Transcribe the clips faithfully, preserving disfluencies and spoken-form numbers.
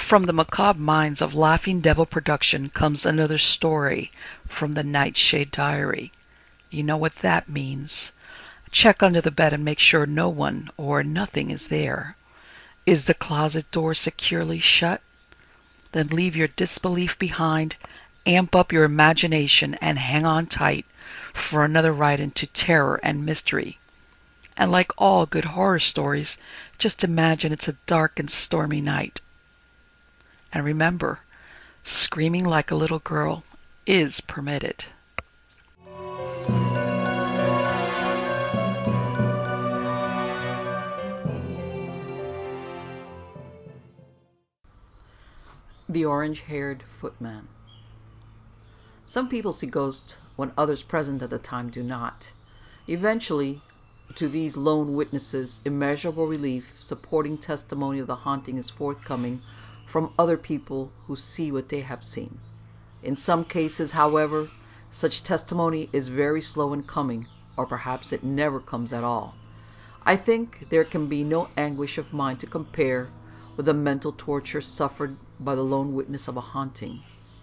From the macabre minds of Laughing Devil Production comes another story from the Nightshade Diary. You know what that means. Check under the bed and make sure no one or nothing is there. Is the closet door securely shut? Then leave your disbelief behind, amp up your imagination, and hang on tight for another ride into terror and mystery. And like all good horror stories, just imagine it's a dark and stormy night. And remember, screaming like a little girl is permitted. The Orange-Haired Footman. Some people see ghosts when others present at the time do not. Eventually, to these lone witnesses, immeasurable relief, supporting testimony of the haunting is forthcoming from other people who see what they have seen. In some cases, however, such testimony is very slow in coming, or perhaps it never comes at all. I think there can be no anguish of mind to compare with the mental torture suffered by the lone witness of a haunting.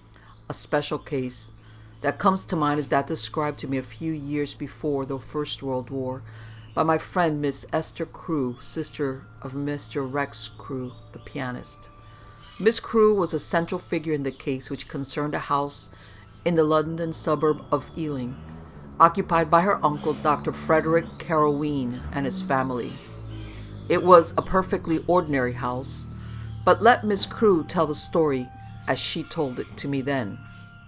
A special case that comes to mind is that described to me a few years before the First World War by my friend Miss Esther Crewe, sister of Mister Rex Crewe, the pianist. Miss Crewe was a central figure in the case, which concerned a house in the London suburb of Ealing, occupied by her uncle, Doctor Frederick Caroween, and his family. It was a perfectly ordinary house, but let Miss Crewe tell the story as she told it to me then.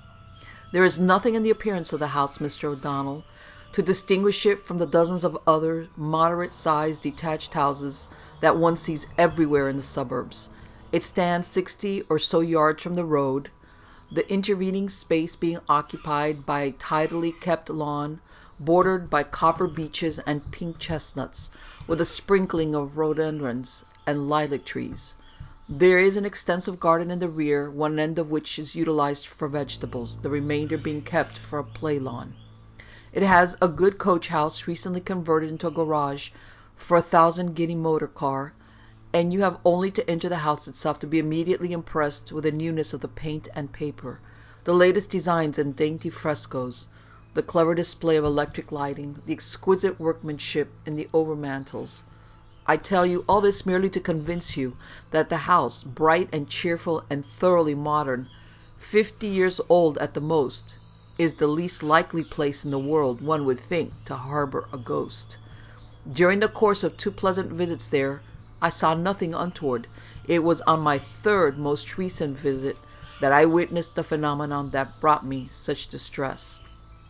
There is nothing in the appearance of the house, Mister O'Donnell, to distinguish it from the dozens of other moderate-sized detached houses that one sees everywhere in the suburbs. It stands sixty or so yards from the road, the intervening space being occupied by a tidily kept lawn bordered by copper beeches and pink chestnuts, with a sprinkling of rhododendrons and lilac trees. There is an extensive garden in the rear, one end of which is utilized for vegetables, the remainder being kept for a play lawn. It has a good coach house recently converted into a garage for a thousand guinea motor car, and you have only to enter the house itself to be immediately impressed with the newness of the paint and paper, the latest designs and dainty frescoes, the clever display of electric lighting, the exquisite workmanship in the overmantels. I tell you all this merely to convince you that the house, bright and cheerful and thoroughly modern, fifty years old at the most, is the least likely place in the world, one would think, to harbor a ghost. During the course of two pleasant visits there, I saw nothing untoward. It was on my third most recent visit that I witnessed the phenomenon that brought me such distress.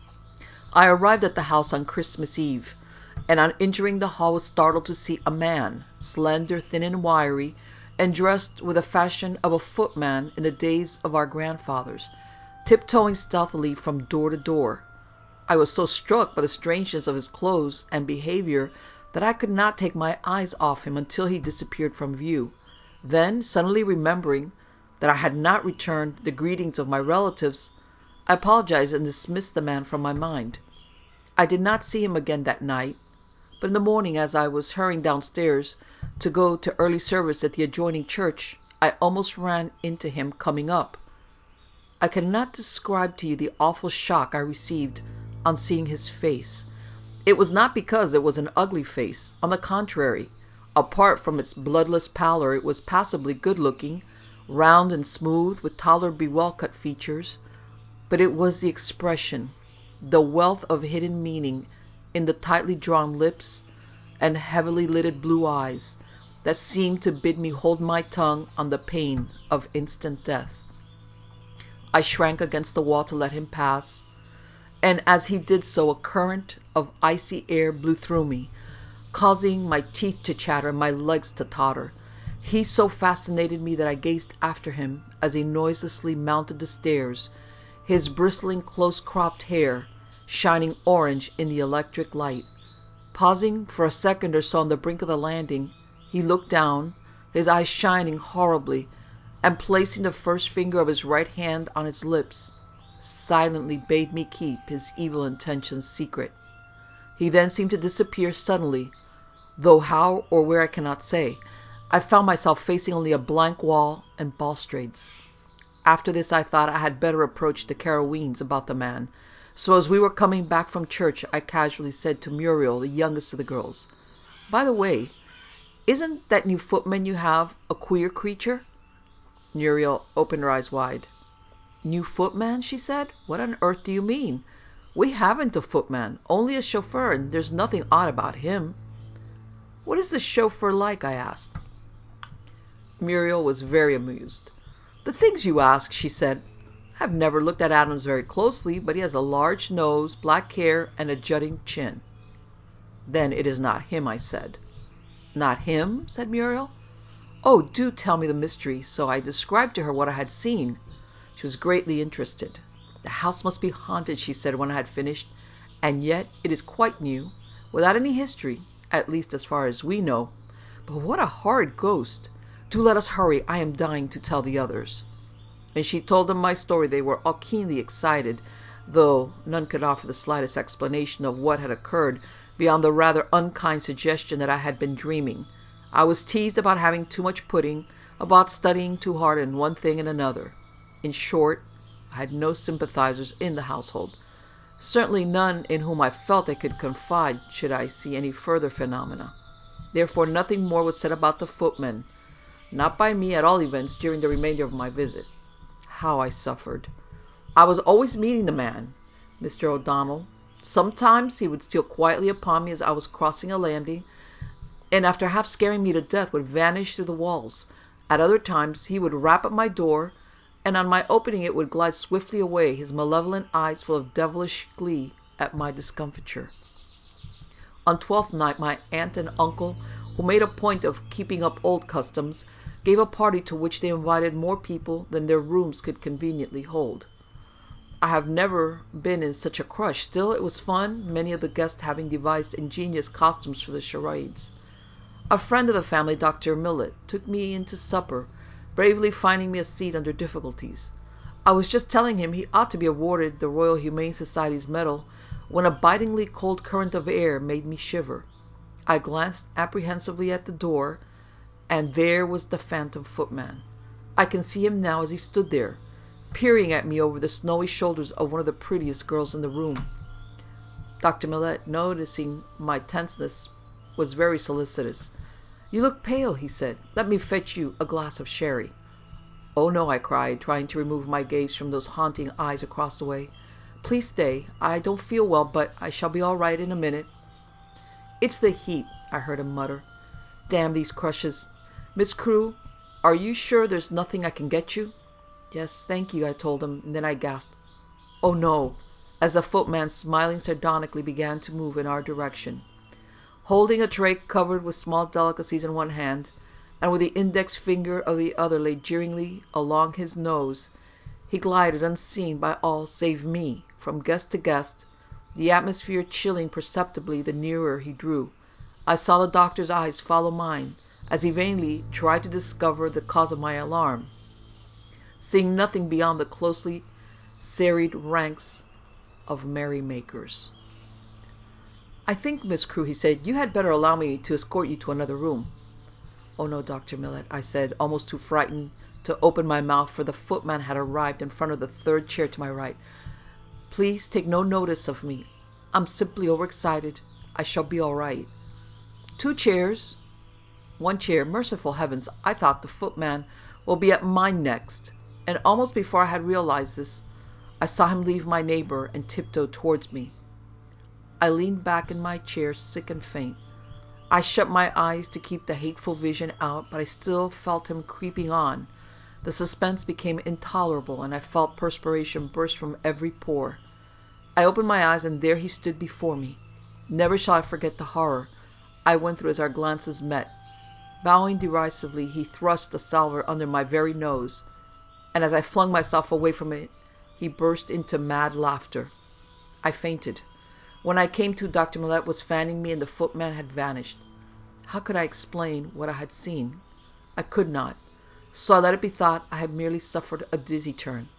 I arrived at the house on Christmas Eve, and on entering the hall was startled to see a man, slender, thin, and wiry, and dressed with the fashion of a footman in the days of our grandfathers, tiptoeing stealthily from door to door. I was so struck by the strangeness of his clothes and behavior that I could not take my eyes off him until he disappeared from view. Then, suddenly remembering that I had not returned the greetings of my relatives, I apologized and dismissed the man from my mind. I did not see him again that night, but in the morning, as I was hurrying downstairs to go to early service at the adjoining church, I almost ran into him coming up. I cannot describe to you the awful shock I received on seeing his face. It was not because it was an ugly face. On the contrary, apart from its bloodless pallor, it was passably good-looking, round and smooth, with tolerably well-cut features. But it was the expression, the wealth of hidden meaning in the tightly drawn lips and heavily lidded blue eyes, that seemed to bid me hold my tongue on the pain of instant death. I shrank against the wall to let him pass, and as he did so a current of icy air blew through me, causing my teeth to chatter and my legs to totter. He so fascinated me that I gazed after him as he noiselessly mounted the stairs, his bristling close-cropped hair shining orange in the electric light. Pausing for a second or so on the brink of the landing, he looked down, his eyes shining horribly, and placing the first finger of his right hand on his lips, silently bade me keep his evil intentions secret. He then seemed to disappear suddenly, though how or where I cannot say. I found myself facing only a blank wall and balustrades. After this I thought I had better approach the Caroweens about the man, so as we were coming back from church I casually said to Muriel, the youngest of the girls, "By the way, isn't that new footman you have a queer creature?" Muriel opened her eyes wide. "New footman?" she said. "What on earth do you mean? We haven't a footman, only a chauffeur, and there's nothing odd about him." "What is the chauffeur like?" I asked. Muriel was very amused. "The things you ask," she said. "I've never looked at Adams very closely, but he has a large nose, black hair, and a jutting chin." "Then it is not him," I said. "Not him?" said Muriel. "Oh, do tell me the mystery." So I described to her what I had seen. She was greatly interested. "The house must be haunted," she said when I had finished, "and yet it is quite new, without any history, at least as far as we know. But what a horrid ghost! Do let us hurry, I am dying to tell the others." And she told them my story. They were all keenly excited, though none could offer the slightest explanation of what had occurred beyond the rather unkind suggestion that I had been dreaming. I was teased about having too much pudding, about studying too hard in one thing and another. In short, I had no sympathizers in the household, certainly none in whom I felt I could confide should I see any further phenomena. Therefore nothing more was said about the footman, not by me at all events during the remainder of my visit. How I suffered! I was always meeting the man, Mister O'Donnell. Sometimes he would steal quietly upon me as I was crossing a landing, and after half scaring me to death would vanish through the walls. At other times he would rap at my door, and on my opening it would glide swiftly away, his malevolent eyes full of devilish glee at my discomfiture. On Twelfth Night my aunt and uncle, who made a point of keeping up old customs, gave a party to which they invited more people than their rooms could conveniently hold. I have never been in such a crush. Still, it was fun, many of the guests having devised ingenious costumes for the charades. A friend of the family, Doctor Millet, took me in to supper, bravely finding me a seat under difficulties. I was just telling him he ought to be awarded the Royal Humane Society's medal when a bitingly cold current of air made me shiver. I glanced apprehensively at the door, and there was the phantom footman. I can see him now as he stood there, peering at me over the snowy shoulders of one of the prettiest girls in the room. Doctor Millet, noticing my tenseness, was very solicitous. "You look pale," he said. "Let me fetch you a glass of sherry." "Oh, no," I cried, trying to remove my gaze from those haunting eyes across the way. "Please stay. I don't feel well, but I shall be all right in a minute." "It's the heat," I heard him mutter. "Damn these crushes. Miss Crewe, are you sure there's nothing I can get you?" "Yes, thank you," I told him, and then I gasped, "Oh, no," as the footman, smiling sardonically, began to move in our direction. Holding a tray covered with small delicacies in one hand, and with the index finger of the other laid jeeringly along his nose, he glided unseen by all save me, from guest to guest, the atmosphere chilling perceptibly the nearer he drew. I saw the doctor's eyes follow mine, as he vainly tried to discover the cause of my alarm, seeing nothing beyond the closely serried ranks of merrymakers. "I think, Miss Crewe," he said, "you had better allow me to escort you to another room." "Oh, no, Doctor Millet," I said, almost too frightened to open my mouth, for the footman had arrived in front of the third chair to my right. "Please take no notice of me. I'm simply overexcited. I shall be all right." Two chairs, one chair. Merciful heavens, I thought the footman will be at mine next, and almost before I had realized this, I saw him leave my neighbor and tiptoe towards me. I leaned back in my chair, sick and faint. I shut my eyes to keep the hateful vision out, but I still felt him creeping on. The suspense became intolerable, and I felt perspiration burst from every pore. I opened my eyes, and there he stood before me. Never shall I forget the horror I went through as our glances met. Bowing derisively, he thrust the salver under my very nose, and as I flung myself away from it, he burst into mad laughter. I fainted. When I came to, Doctor Millet was fanning me, and the footman had vanished. How could I explain what I had seen? I could not, so I let it be thought I had merely suffered a dizzy turn.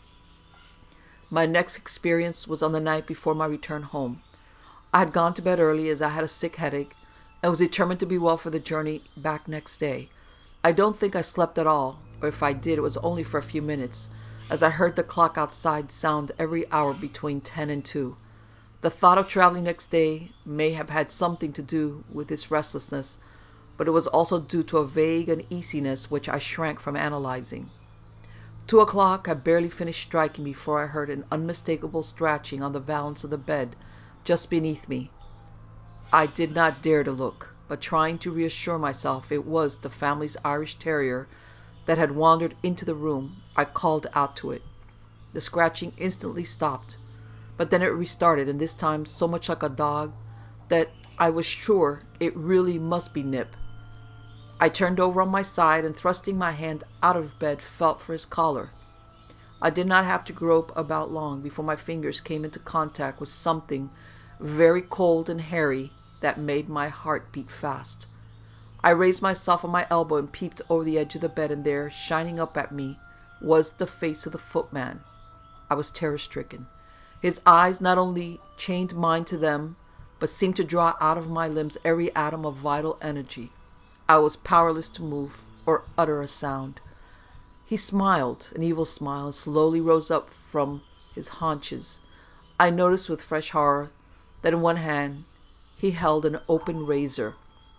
My next experience was on the night before my return home. I had gone to bed early, as I had a sick headache, and was determined to be well for the journey back next day. I don't think I slept at all, or if I did, it was only for a few minutes, as I heard the clock outside sound every hour between ten and two. The thought of traveling next day may have had something to do with this restlessness, but it was also due to a vague uneasiness which I shrank from analyzing. Two o'clock had barely finished striking before I heard an unmistakable scratching on the valance of the bed just beneath me. I did not dare to look, but trying to reassure myself it was the family's Irish terrier that had wandered into the room, I called out to it. The scratching instantly stopped, but then it restarted, and this time so much like a dog that I was sure it really must be Nip. I turned over on my side and, thrusting my hand out of bed, felt for his collar. I did not have to grope about long before my fingers came into contact with something very cold and hairy that made my heart beat fast. I raised myself on my elbow and peeped over the edge of the bed, and there, shining up at me, was the face of the footman. I was terror-stricken. His eyes not only chained mine to them, but seemed to draw out of my limbs every atom of vital energy. I was powerless to move or utter a sound. He smiled, an evil smile, and slowly rose up from his haunches. I noticed with fresh horror that in one hand he held an open razor.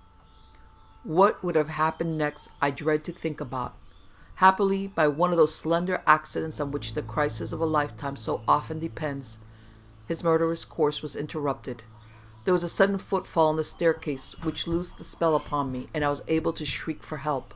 What would have happened next I dread to think about. Happily, by one of those slender accidents on which the crisis of a lifetime so often depends, his murderous course was interrupted. There was a sudden footfall on the staircase which loosed the spell upon me, and I was able to shriek for help.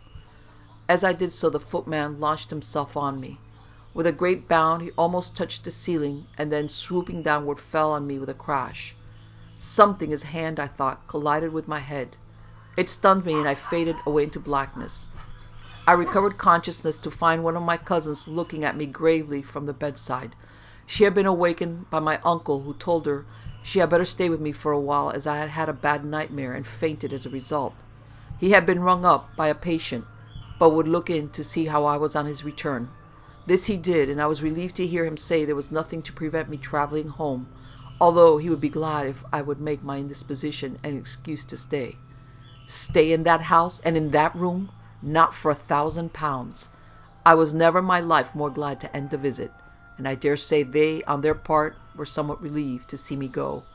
As I did so, the footman launched himself on me. With a great bound, he almost touched the ceiling, and then, swooping downward, fell on me with a crash. Something, his hand, I thought, collided with my head. It stunned me, and I faded away into blackness. I recovered consciousness to find one of my cousins looking at me gravely from the bedside. She had been awakened by my uncle, who told her she had better stay with me for a while, as I had had a bad nightmare and fainted as a result. He had been rung up by a patient, but would look in to see how I was on his return. This he did, and I was relieved to hear him say there was nothing to prevent me traveling home, although he would be glad if I would make my indisposition an excuse to stay. Stay in that house and in that room? Not for a thousand pounds. I was never in my life more glad to end the visit, and I dare say they, on their part, were somewhat relieved to see me go.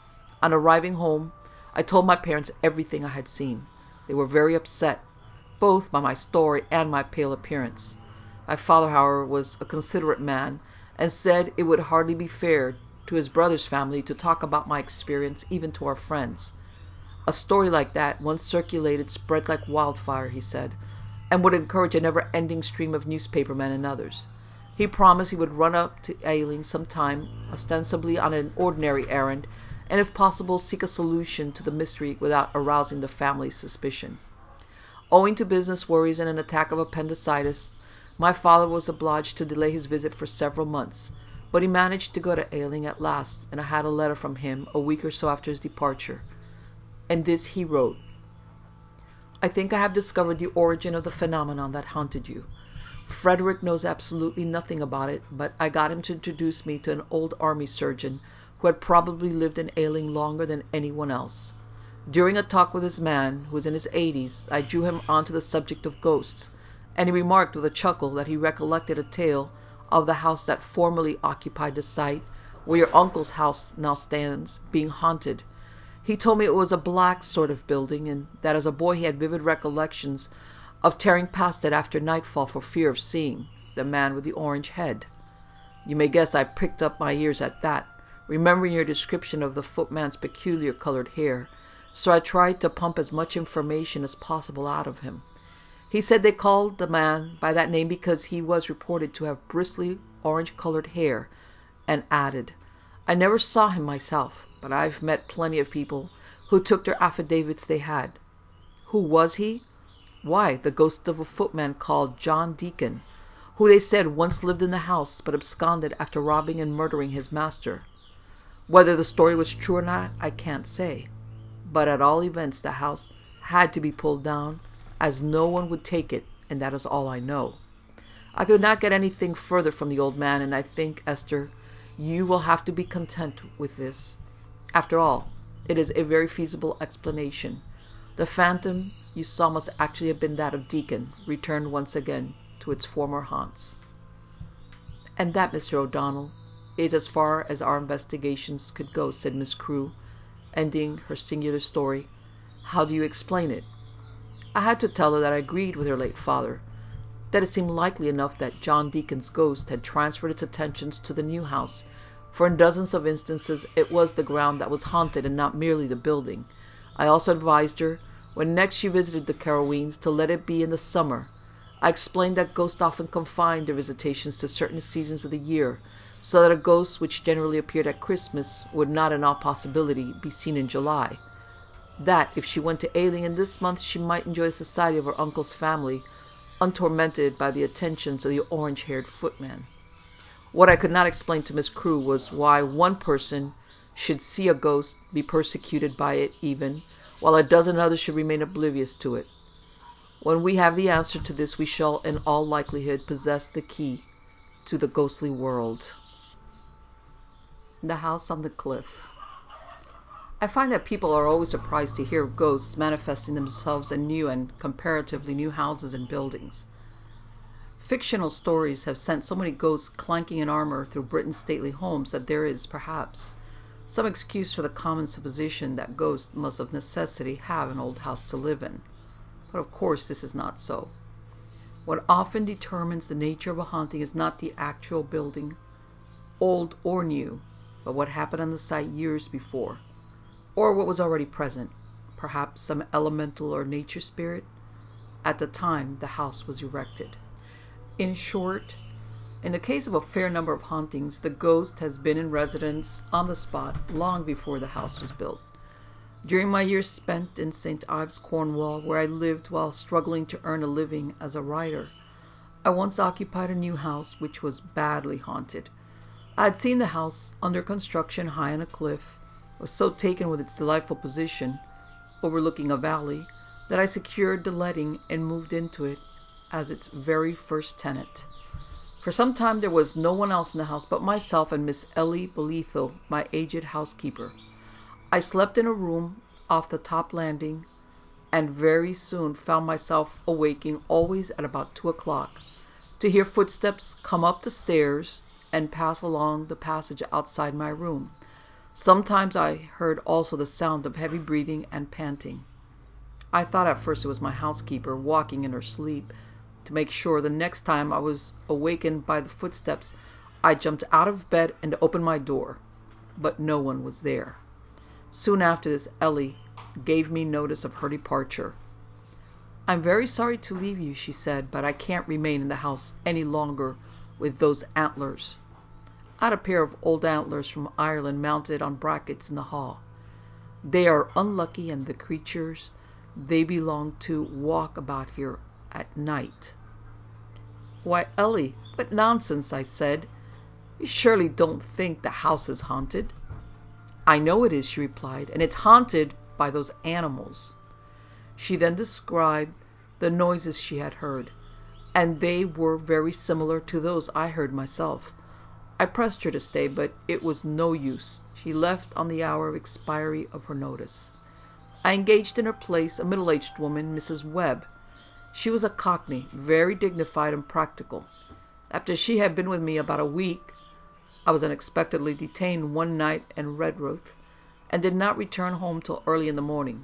On arriving home, I told my parents everything I had seen. They were very upset, both by my story and my pale appearance. My father, however, was a considerate man, and said it would hardly be fair to his brother's family to talk about my experience even to our friends. A story like that, once circulated, spread like wildfire, he said, and would encourage a never-ending stream of newspapermen and others. He promised he would run up to Ailing some time, ostensibly on an ordinary errand, and if possible seek a solution to the mystery without arousing the family's suspicion. Owing to business worries and an attack of appendicitis, my father was obliged to delay his visit for several months, but he managed to go to Ailing at last, and I had a letter from him a week or so after his departure. And this he wrote: I think I have discovered the origin of the phenomenon that haunted you. Frederick knows absolutely nothing about it, but I got him to introduce me to an old army surgeon who had probably lived in Ailing longer than anyone else. During a talk with this man, who was in his eighties, I drew him on to the subject of ghosts, and he remarked with a chuckle that he recollected a tale of the house that formerly occupied the site where your uncle's house now stands being haunted. He told me it was a black sort of building, and that as a boy he had vivid recollections of tearing past it after nightfall for fear of seeing the man with the orange head. You may guess I pricked up my ears at that, remembering your description of the footman's peculiar colored hair, so I tried to pump as much information as possible out of him. He said they called the man by that name because he was reported to have bristly orange-colored hair, and added, I never saw him myself, but I've met plenty of people who took their affidavits they had. Who was he? Why, the ghost of a footman called John Deacon, who they said once lived in the house, but absconded after robbing and murdering his master. Whether the story was true or not, I can't say, but at all events the house had to be pulled down, as no one would take it, and that is all I know. I could not get anything further from the old man, and I think, Esther, you will have to be content with this. After all, it is a very feasible explanation. The phantom you saw must actually have been that of Deacon, returned once again to its former haunts. And that, Mister O'Donnell, is as far as our investigations could go, said Miss Crewe, ending her singular story. How do you explain it? I had to tell her that I agreed with her late father, that it seemed likely enough that John Deacon's ghost had transferred its attentions to the new house, for in dozens of instances it was the ground that was haunted and not merely the building. I also advised her, when next she visited the Carowinds, to let it be in the summer. I explained that ghosts often confined their visitations to certain seasons of the year, so that a ghost which generally appeared at Christmas would not in all possibility be seen in July. That, if she went to Ailing in this month, she might enjoy the society of her uncle's family, untormented by the attentions of the orange-haired footman. What I could not explain to Miss Crewe was why one person should see a ghost, be persecuted by it even, while a dozen others should remain oblivious to it. When we have the answer to this, we shall in all likelihood possess the key to the ghostly world. The House on the Cliff. I find that people are always surprised to hear of ghosts manifesting themselves in new and comparatively new houses and buildings. Fictional stories have sent so many ghosts clanking in armor through Britain's stately homes that there is, perhaps, some excuse for the common supposition that ghosts must of necessity have an old house to live in. But of course this is not so. What often determines the nature of a haunting is not the actual building, old or new, but what happened on the site years before, or what was already present, perhaps some elemental or nature spirit, at the time the house was erected. In short, in the case of a fair number of hauntings, the ghost has been in residence on the spot long before the house was built. During my years spent in Saint Ives, Cornwall, where I lived while struggling to earn a living as a writer, I once occupied a new house which was badly haunted. I had seen the house under construction high on a cliff, was so taken with its delightful position, overlooking a valley, that I secured the letting and moved into it as its very first tenant. For some time there was no one else in the house but myself and Miss Ellie Bolitho, my aged housekeeper. I slept in a room off the top landing, and very soon found myself awaking always at about two o'clock, to hear footsteps come up the stairs and pass along the passage outside my room. Sometimes I heard also the sound of heavy breathing and panting. I thought at first it was my housekeeper walking in her sleep. To make sure, the next time I was awakened by the footsteps, I jumped out of bed and opened my door, but no one was there. Soon after this, Ellie gave me notice of her departure. "I'm very sorry to leave you," she said, "but I can't remain in the house any longer with those antlers." I had a pair of old antlers from Ireland mounted on brackets in the hall. "They are unlucky, and the creatures they belong to walk about here at night." "Why, Ellie, what nonsense," I said. "You surely don't think the house is haunted?" "I know it is," she replied, "and it's haunted by those animals." She then described the noises she had heard, and they were very similar to those I heard myself. I pressed her to stay, but it was no use. She left on the hour of expiry of her notice. I engaged in her place a middle-aged woman, Missus Webb. She was a Cockney, very dignified and practical. After she had been with me about a week, I was unexpectedly detained one night in Redruth, and did not return home till early in the morning.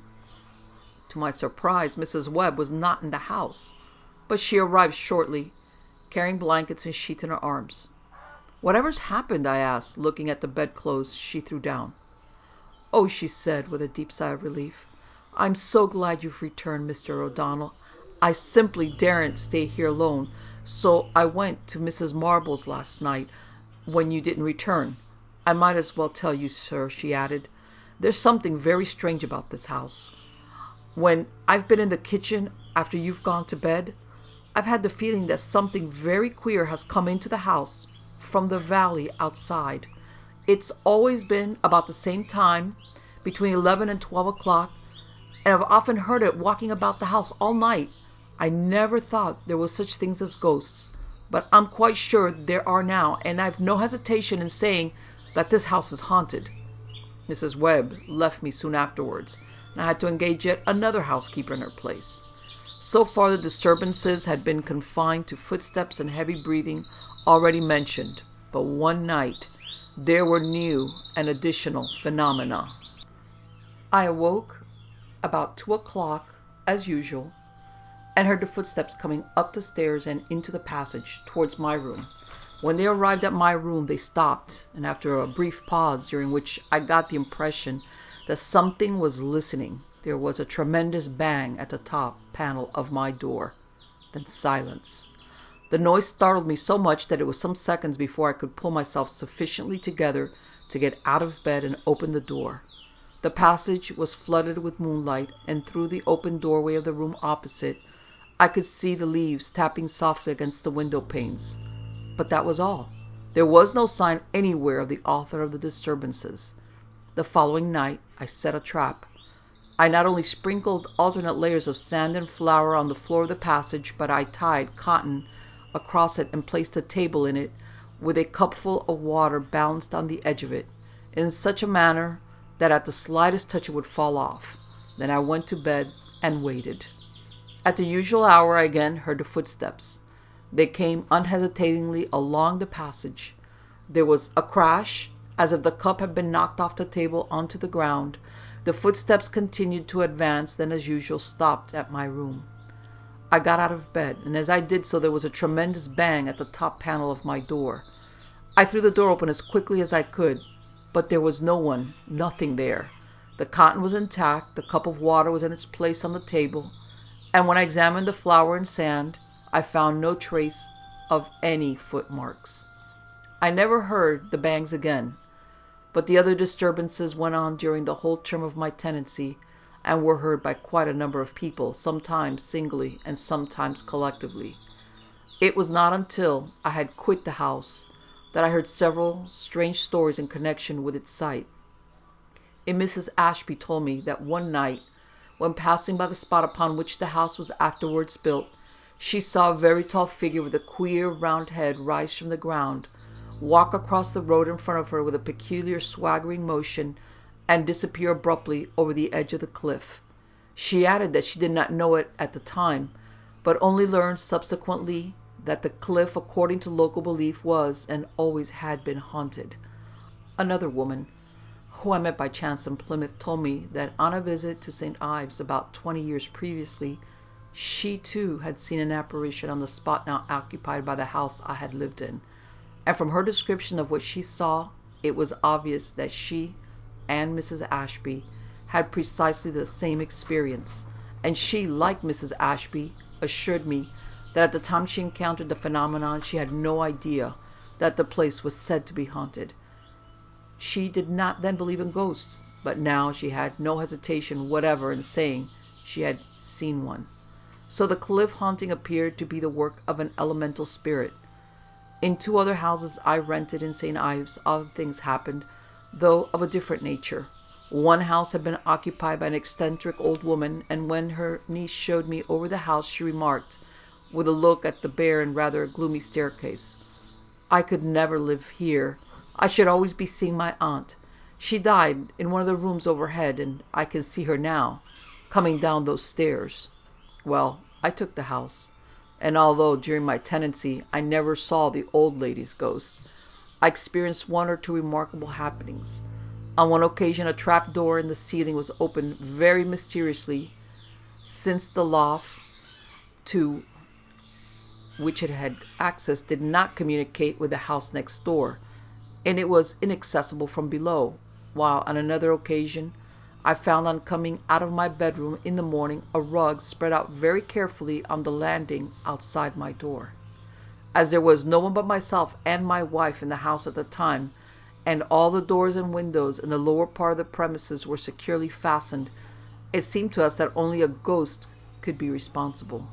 To my surprise, Missus Webb was not in the house, but she arrived shortly, carrying blankets and sheets in her arms. "Whatever's happened?" I asked, looking at the bedclothes she threw down. "Oh," she said, with a deep sigh of relief, "I'm so glad you've returned, Mister O'Donnell. I simply daren't stay here alone, so I went to Missus Marble's last night, when you didn't return. I might as well tell you, sir," she added, "there's something very strange about this house. When I've been in the kitchen after you've gone to bed, I've had the feeling that something very queer has come into the house from the valley outside. It's always been about the same time, between eleven and twelve o'clock, and I've often heard it walking about the house all night. I never thought there were such things as ghosts, but I'm quite sure there are now, and I've no hesitation in saying that this house is haunted." Missus Webb left me soon afterwards, and I had to engage yet another housekeeper in her place. So far the disturbances had been confined to footsteps and heavy breathing already mentioned, but one night there were new and additional phenomena. I awoke about two o'clock, as usual, and heard the footsteps coming up the stairs and into the passage towards my room. When they arrived at my room, they stopped, and after a brief pause, during which I got the impression that something was listening, there was a tremendous bang at the top panel of my door. Then silence. The noise startled me so much that it was some seconds before I could pull myself sufficiently together to get out of bed and open the door. The passage was flooded with moonlight, and through the open doorway of the room opposite, I could see the leaves tapping softly against the window panes. But that was all. There was no sign anywhere of the author of the disturbances. The following night, I set a trap. I not only sprinkled alternate layers of sand and flour on the floor of the passage, but I tied cotton across it and placed a table in it with a cupful of water balanced on the edge of it, in such a manner that at the slightest touch it would fall off. Then I went to bed and waited. At the usual hour I again heard the footsteps. They came unhesitatingly along the passage. There was a crash, as if the cup had been knocked off the table onto the ground. The footsteps continued to advance, then as usual stopped at my room. I got out of bed, and as I did so there was a tremendous bang at the top panel of my door. I threw the door open as quickly as I could, but there was no one, nothing there. The cotton was intact, the cup of water was in its place on the table, and when I examined the flour and sand, I found no trace of any footmarks. I never heard the bangs again, but the other disturbances went on during the whole term of my tenancy, and were heard by quite a number of people, sometimes singly and sometimes collectively. It was not until I had quit the house that I heard several strange stories in connection with its site. A Missus Ashby told me that one night, when passing by the spot upon which the house was afterwards built, she saw a very tall figure with a queer round head rise from the ground, walk across the road in front of her with a peculiar swaggering motion, and disappear abruptly over the edge of the cliff. She added that she did not know it at the time, but only learned subsequently that the cliff, according to local belief, was and always had been haunted. Another woman, who I met by chance in Plymouth, told me that on a visit to Saint Ives about twenty years previously, she too had seen an apparition on the spot now occupied by the house I had lived in, and from her description of what she saw, it was obvious that she and Missus Ashby had precisely the same experience, and she, like Missus Ashby, assured me that at the time she encountered the phenomenon she had no idea that the place was said to be haunted. She did not then believe in ghosts, but now she had no hesitation whatever in saying she had seen one. So the cliff haunting appeared to be the work of an elemental spirit. In two other houses I rented in Saint Ives, odd things happened, though of a different nature. One house had been occupied by an eccentric old woman, and when her niece showed me over the house, she remarked, with a look at the bare and rather gloomy staircase, "I could never live here. I should always be seeing my aunt. She died in one of the rooms overhead, and I can see her now, coming down those stairs." Well, I took the house, and although during my tenancy I never saw the old lady's ghost, I experienced one or two remarkable happenings. On one occasion a trap door in the ceiling was opened very mysteriously, since the loft to which it had access did not communicate with the house next door, and it was inaccessible from below, while on another occasion I found on coming out of my bedroom in the morning a rug spread out very carefully on the landing outside my door. As there was no one but myself and my wife in the house at the time, and all the doors and windows in the lower part of the premises were securely fastened, it seemed to us that only a ghost could be responsible.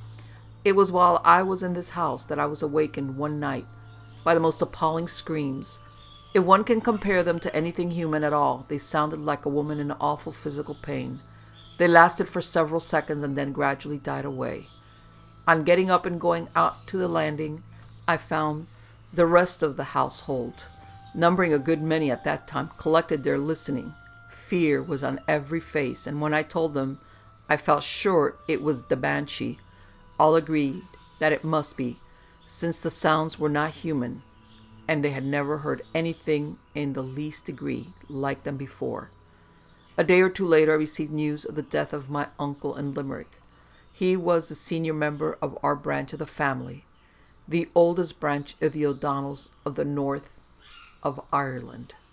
It was while I was in this house that I was awakened one night by the most appalling screams. If one can compare them to anything human at all, they sounded like a woman in awful physical pain. They lasted for several seconds and then gradually died away. On getting up and going out to the landing, I found the rest of the household, numbering a good many at that time, collected there listening. Fear was on every face, and when I told them I felt sure it was the banshee, all agreed that it must be, since the sounds were not human, and they had never heard anything in the least degree like them before. A day or two later I received news of the death of my uncle in Limerick. He was the senior member of our branch of the family, the oldest branch of the O'Donnells of the north of Ireland.